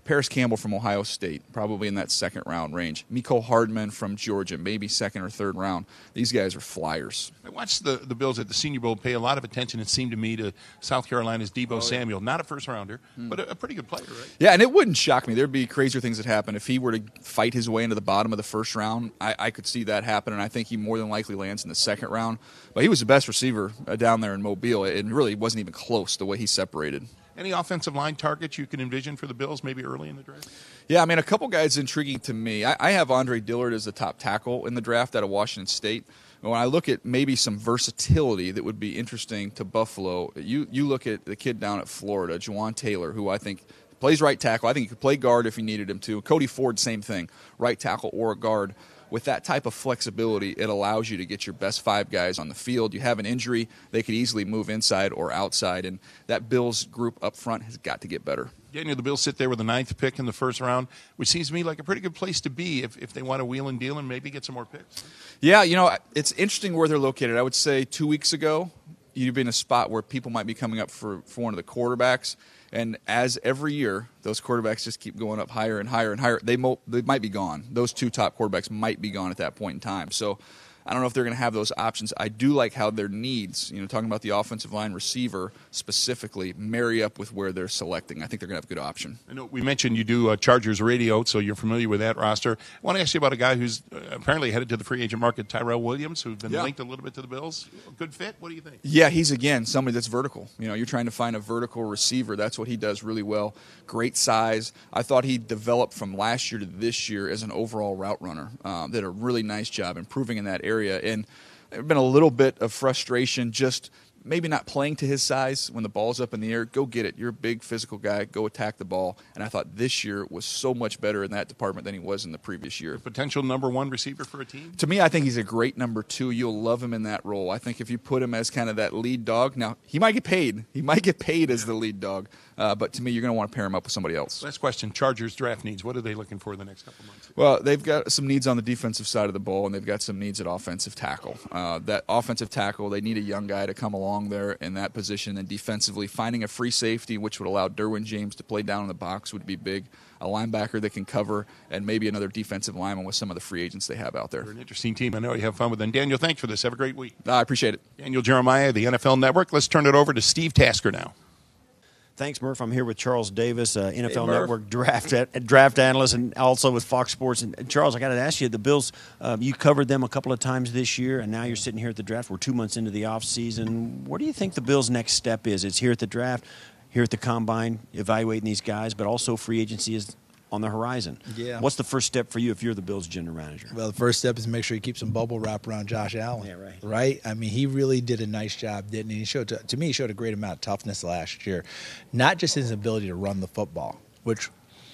Paris Campbell from Ohio State, probably in that second-round range. Mecole Hardman from Georgia, maybe second or third round. These guys are flyers. I watched the Bills at the Senior Bowl pay a lot of attention, it seemed to me, to South Carolina's Deebo Samuel. Not a first-rounder, but a pretty good player, right? Yeah, and it wouldn't shock me. There'd be crazier things that happen. If he were to fight his way into the bottom of the first round, I could see that happen, and I think he more than likely lands in the second round. But he was the best receiver down there in Mobile. It really wasn't even close the way he separated. Any offensive line targets you can envision for the Bills maybe early in the draft? Yeah, I mean, a couple guys intriguing to me. I have Andre Dillard as the top tackle in the draft out of Washington State. When I look at maybe some versatility that would be interesting to Buffalo, you look at the kid down at Florida, Juwan Taylor, who I think plays right tackle. I think he could play guard if he needed him to. Cody Ford, same thing, right tackle or guard. With that type of flexibility, it allows you to get your best 5 guys on the field. You have an injury, they could easily move inside or outside, and that Bills group up front has got to get better. Daniel, the Bills sit there with the 9th pick in the first round, which seems to me like a pretty good place to be if they want to wheel and deal and maybe get some more picks. Yeah, it's interesting where they're located. I would say 2 weeks ago, you'd be in a spot where people might be coming up for one of the quarterbacks. And as every year, those quarterbacks just keep going up higher and higher and higher. They might be gone. Those 2 top quarterbacks might be gone at that point in time. So I don't know if they're going to have those options. I do like how their needs, talking about the offensive line receiver specifically, marry up with where they're selecting. I think they're going to have a good option. I know we mentioned you do Chargers radio, so you're familiar with that roster. I want to ask you about a guy who's apparently headed to the free agent market, Tyrell Williams, who's been linked a little bit to the Bills. Good fit? What do you think? Yeah, he's, again, somebody that's vertical. You're trying to find a vertical receiver. That's what he does really well. Great size. I thought he developed from last year to this year as an overall route runner. Did a really nice job improving in that area. And there's been a little bit of frustration just maybe not playing to his size when the ball's up in the air. Go get it. You're a big physical guy. Go attack the ball. And I thought this year was so much better in that department than he was in the previous year. Potential number 1 receiver for a team? To me, I think he's a great number 2. You'll love him in that role. I think if you put him as kind of that lead dog, now he might get paid. He might get paid as the lead dog. But to me, you're going to want to pair him up with somebody else. Last question, Chargers draft needs. What are they looking for in the next couple months? Well, they've got some needs on the defensive side of the ball, and they've got some needs at offensive tackle. That offensive tackle, they need a young guy to come along there in that position. And defensively, finding a free safety, which would allow Derwin James to play down in the box, would be big. A linebacker that can cover, and maybe another defensive lineman with some of the free agents they have out there. They're an interesting team. I know you have fun with them. Daniel, thanks for this. Have a great week. I appreciate it. Daniel Jeremiah, the NFL Network. Let's turn it over to Steve Tasker now. Thanks, Murph. I'm here with Charles Davis, NFL Network draft analyst, and also with Fox Sports. And Charles, I got to ask you, the Bills, you covered them a couple of times this year, and now you're sitting here at the draft. We're 2 months into the offseason. What do you think the Bills' next step is? It's here at the draft, here at the Combine, evaluating these guys, but also free agency is on the horizon. Yeah. What's the first step for you if you're the Bills general manager? Well, the first step is make sure you keep some bubble wrap around Josh Allen. Yeah, right. Right? I mean, he really did a nice job, didn't he? He showed, to me, he showed a great amount of toughness last year. Not just his ability to run the football, which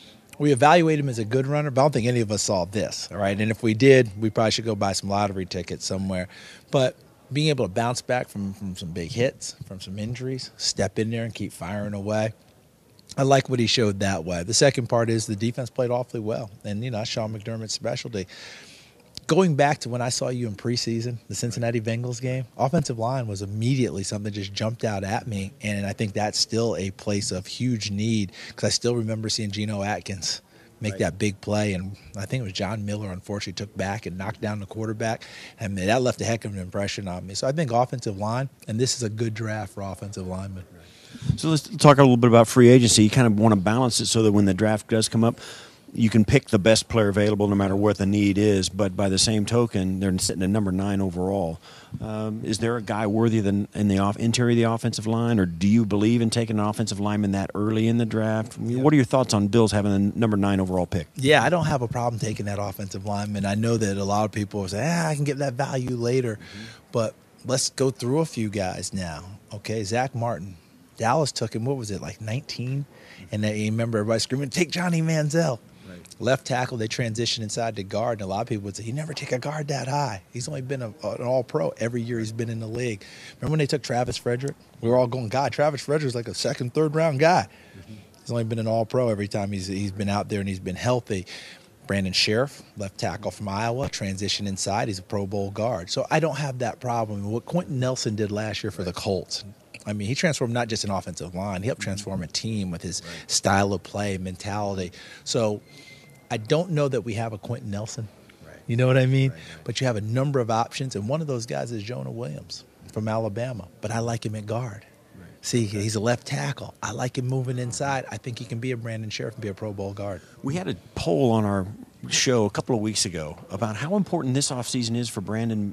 we evaluate him as a good runner, but I don't think any of us saw this, all right? And if we did, we probably should go buy some lottery tickets somewhere. But being able to bounce back from some big hits, from some injuries, step in there and keep firing away, I like what he showed that way. The second part is the defense played awfully well, and that's Sean McDermott's specialty. Going back to when I saw you in preseason, the Cincinnati Bengals game, offensive line was immediately something that just jumped out at me, and I think that's still a place of huge need because I still remember seeing Geno Atkins make that big play, and I think it was John Miller, unfortunately, took back and knocked down the quarterback, and that left a heck of an impression on me. So I think offensive line, and this is a good draft for offensive linemen. So let's talk a little bit about free agency. You kind of want to balance it so that when the draft does come up, you can pick the best player available no matter what the need is. But by the same token, they're sitting at number 9 overall. Is there a guy worthy in the interior of the offensive line, or do you believe in taking an offensive lineman that early in the draft? What are your thoughts on Bills having the number 9 overall pick? Yeah, I don't have a problem taking that offensive lineman. I know that a lot of people say, I can get that value later. But let's go through a few guys now. Okay, Zach Martin. Dallas took him, what was it, like 19? And then you remember everybody screaming, take Johnny Manziel. Right. Left tackle, they transitioned inside to guard, and a lot of people would say, you never take a guard that high. He's only been an all-pro every year he's been in the league. Remember when they took Travis Frederick? We were all going, God, Travis Frederick's like a second, third-round guy. Mm-hmm. He's only been an all-pro every time he's been out there and he's been healthy. Brandon Sheriff, left tackle from Iowa, transitioned inside. He's a Pro Bowl guard. So I don't have that problem. What Quentin Nelson did last year for the Colts, I mean, he transformed not just an offensive line. He helped transform a team with his style of play, mentality. So I don't know that we have a Quentin Nelson. You know what I mean? But you have a number of options, and one of those guys is Jonah Williams from Alabama. But I like him at guard. See, he's a left tackle. I like him moving inside. I think he can be a Brandon Sheriff and be a Pro Bowl guard. We had a poll on our show a couple of weeks ago about how important this offseason is for Brandon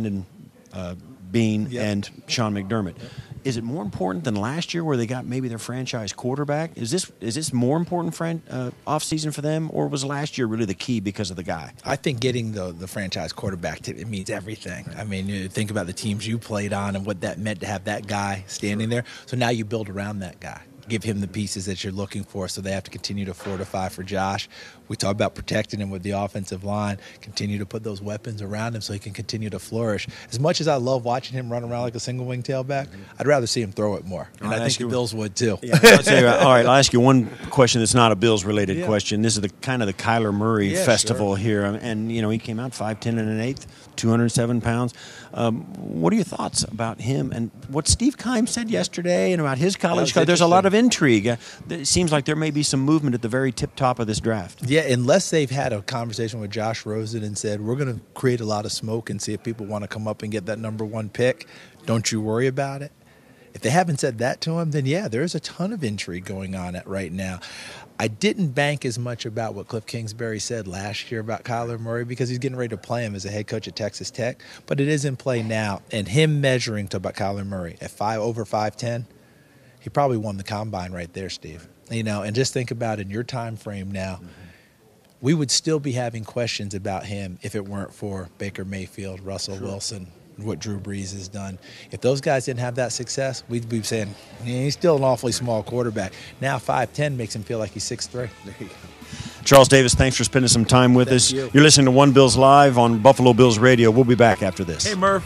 Beane and Sean McDermott. Is it more important than last year where they got maybe their franchise quarterback? Is this more important offseason for them, or was last year really the key because of the guy? I think getting the franchise quarterback, it means everything. I mean, you think about the teams you played on and what that meant to have that guy standing there. So now you build around that guy. Give him the pieces that you're looking for, so they have to continue to fortify for Josh. We talk about protecting him with the offensive line, continue to put those weapons around him so he can continue to flourish. As much as I love watching him run around like a single-wing tailback, I'd rather see him throw it more. And I think the Bills would too. Yeah, I'll tell you, all right, I'll ask you one question that's not a Bills-related question. This is the kind of the Kyler Murray festival here. And, he came out 5'10" and an eighth, 207 pounds. What are your thoughts about him and what Steve Keim said yesterday and about his college? There's a lot of intrigue. It seems like there may be some movement at the very tip-top of this draft. Yeah, unless they've had a conversation with Josh Rosen and said, we're going to create a lot of smoke and see if people want to come up and get that number one pick, don't you worry about it. If they haven't said that to him, then there's a ton of intrigue going on right now. I didn't bank as much about what Cliff Kingsbury said last year about Kyler Murray because he's getting ready to play him as a head coach at Texas Tech, but it is in play now. And him measuring to about Kyler Murray at over 5'10", he probably won the combine right there, Steve. And just think about in your time frame now, we would still be having questions about him if it weren't for Baker Mayfield, Russell Wilson, what Drew Brees has done. If those guys didn't have that success, we'd be saying he's still an awfully small quarterback. Now 5'10" makes him feel like he's 6'3". There you go. Charles Davis, thanks for spending some time with us. You're listening to One Bills Live on Buffalo Bills Radio. We'll be back after this. Hey, Murph.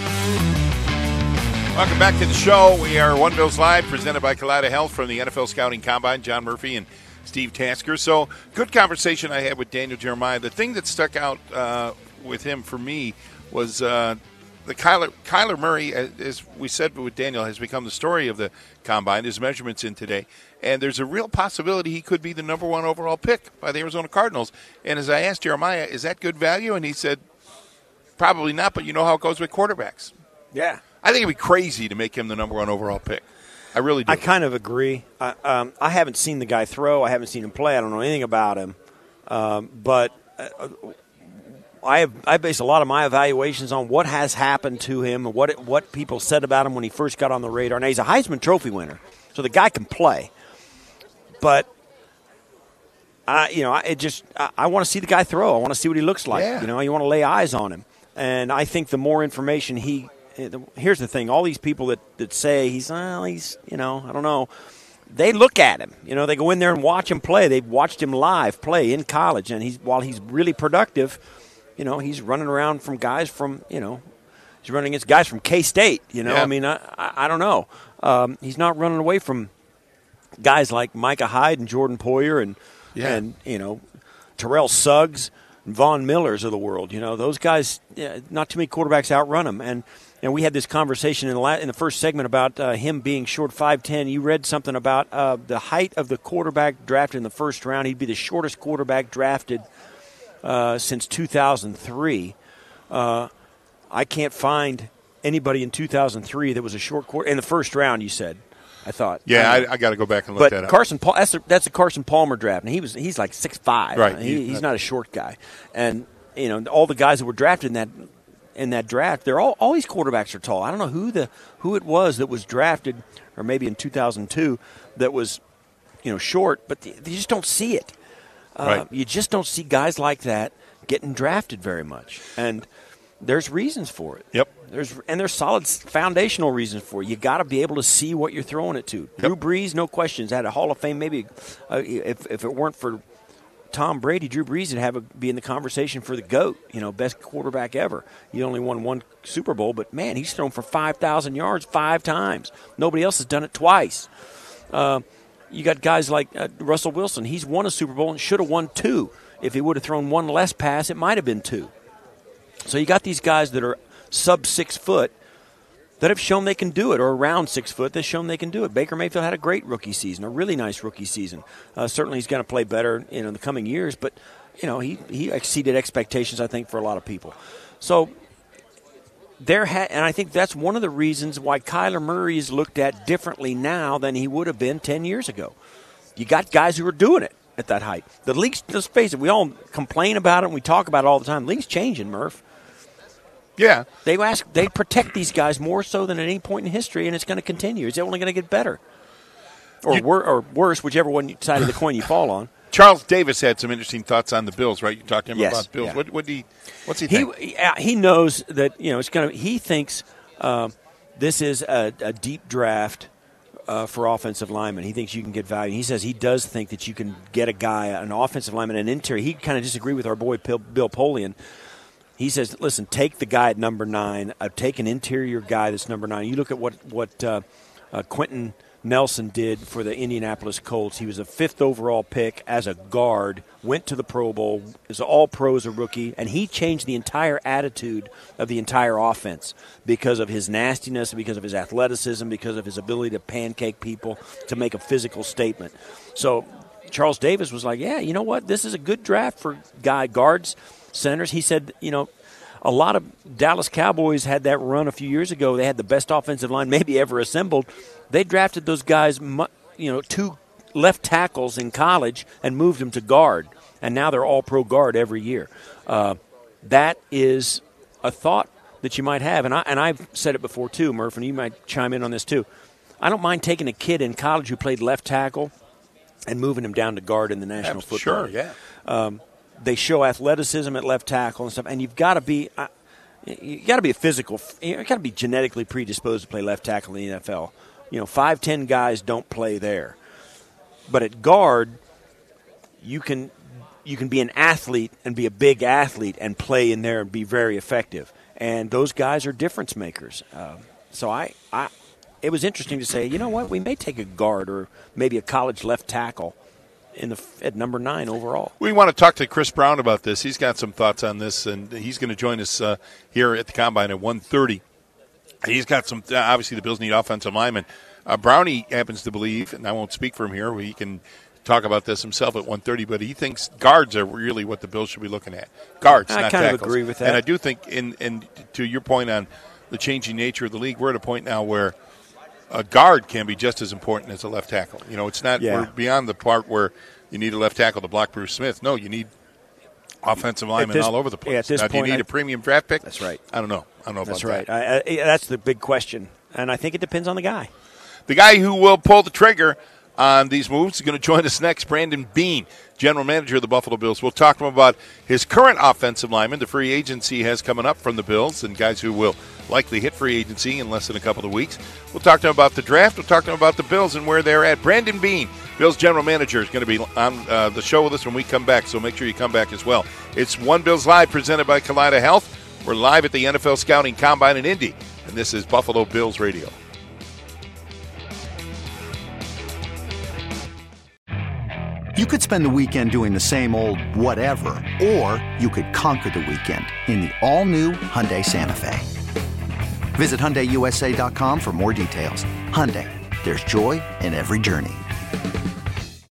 Welcome back to the show. We are One Bills Live, presented by Kaleida Health from the NFL Scouting Combine. John Murphy and Steve Tasker. So, good conversation I had with Daniel Jeremiah. The thing that stuck out with him for me was the Kyler Murray, as we said with Daniel, has become the story of the Combine. His measurements in today. And there's a real possibility he could be the number one overall pick by the Arizona Cardinals. And as I asked Jeremiah, is that good value? And he said, probably not, but you know how it goes with quarterbacks. Yeah. I think it'd be crazy to make him the number one overall pick. I really do. I kind of agree. I haven't seen the guy throw. I haven't seen him play. I don't know anything about him. But I base a lot of my evaluations on what has happened to him and what people said about him when he first got on the radar. Now, he's a Heisman Trophy winner, so the guy can play. But I want to see the guy throw. I want to see what he looks like. Yeah. You want to lay eyes on him. And I think the more information here's the thing. All these people that say he's I don't know. They look at him. They go in there and watch him play. They've watched him live play in college. And while he's really productive, he's running around from guys from, he's running against guys from K-State. Yeah. I mean, I don't know. He's not running away from guys like Micah Hyde and Jordan Poyer and Terrell Suggs and Von Millers of the world. Those guys, not too many quarterbacks outrun them. And we had this conversation in the first segment about him being short 5'10". You read something about the height of the quarterback drafted in the first round. He'd be the shortest quarterback drafted since 2003. I can't find anybody in 2003 that was a short quarter in the first round. You said, I thought. Yeah, I got to go back and look that up. Carson Paul, that's a Carson Palmer draft, and he's like 6'5". Right. He's not a short guy, and all the guys that were drafted in that draft, they're all these quarterbacks are tall. I don't know who it was that was drafted, or maybe in 2002 that was short, but you just don't see it. Right. You just don't see guys like that getting drafted very much, and there's reasons for it. Yep. There's solid foundational reasons for it. You got to be able to see what you're throwing it to. Yep. Drew Brees, no questions, had a Hall of Fame. Maybe if it weren't for Tom Brady, Drew Brees would be in the conversation for the GOAT, best quarterback ever. He only won one Super Bowl, but, man, he's thrown for 5,000 yards 5 times. Nobody else has done it twice. You got guys like Russell Wilson. He's won a Super Bowl and should have won 2. If he would have thrown one less pass, it might have been 2. So you got these guys that are sub 6 foot that have shown they can do it, or around 6 foot that's shown they can do it. Baker Mayfield had a great rookie season, a really nice rookie season. Certainly he's going to play better in the coming years, but he exceeded expectations, I think, for a lot of people. So and I think that's one of the reasons why Kyler Murray is looked at differently now than he would have been 10 years ago. You got guys who are doing it at that height. The league's, let's face it, we all complain about it and we talk about it all the time. The league's changing, Murph. Yeah. They protect these guys more so than at any point in history, and it's going to continue. It's only going to get better. Or worse, whichever one side of the coin you fall on. Charles Davis had some interesting thoughts on the Bills, right? You're talking about Bills. Yeah. What's he think? He knows that it's going to. He thinks this is a deep draft for offensive linemen. He thinks you can get value. He says he does think that you can get a guy, an offensive lineman, an interior. He kind of disagreed with our boy Bill Polian. He says, listen, take the guy at number 9. Take an interior guy that's number 9. You look at what Quentin Nelson did for the Indianapolis Colts. He was a 5th overall pick as a guard, went to the Pro Bowl, is all-pro as a rookie, and he changed the entire attitude of the entire offense because of his nastiness, because of his athleticism, because of his ability to pancake people, to make a physical statement. So Charles Davis was like, yeah, you know what? This is a good draft for guards, centers. He said, a lot of Dallas Cowboys had that run a few years ago. They had the best offensive line maybe ever assembled. They drafted those guys, 2 left tackles in college and moved them to guard, and now they're all pro guard every year. That is a thought that you might have, and I've said it before too, Murph, and you might chime in on this too. I don't mind taking a kid in college who played left tackle and moving him down to guard in the National Football. Sure, yeah. They show athleticism at left tackle and stuff, and you've got to be a physical. You got to be genetically predisposed to play left tackle in the NFL. 5'10" guys don't play there, but at guard, you can be an athlete and be a big athlete and play in there and be very effective. And those guys are difference makers. So it was interesting to say, you know what, we may take a guard or maybe a college left tackle at number 9 overall. We want to talk to Chris Brown about this. He's got some thoughts on this, and he's going to join us here at the Combine at 1:30. He's got some. Obviously, the Bills need offensive linemen. Brownie happens to believe, and I won't speak for him here. He can talk about this himself at 1:30. But he thinks guards are really what the Bills should be looking at. Guards, not tackles. I kind of agree with that. And I do think, and to your point on the changing nature of the league, we're at a point now where a guard can be just as important as a left tackle. It's not. Yeah. We're beyond the part where you need a left tackle to block Bruce Smith. No, you need offensive linemen all over the place. Yeah, at this now, point, do you need a premium draft pick? That's right. I don't know about that's that. That's right. That's the big question, and I think it depends on the guy. The guy who will pull the trigger on these moves is going to join us next, Brandon Beane, general manager of the Buffalo Bills. We'll talk to him about his current offensive lineman, the free agency has coming up from the Bills, and guys who will likely hit free agency in less than a couple of weeks. We'll talk to him about the draft. We'll talk to him about the Bills and where they're at. Brandon Beane, Bills general manager, is going to be on the show with us when we come back, so make sure you come back as well. It's One Bills Live presented by Kaleida Health. We're live at the NFL Scouting Combine in Indy, and this is Buffalo Bills Radio. You could spend the weekend doing the same old whatever, or you could conquer the weekend in the all-new Hyundai Santa Fe. Visit HyundaiUSA.com for more details. Hyundai, there's joy in every journey.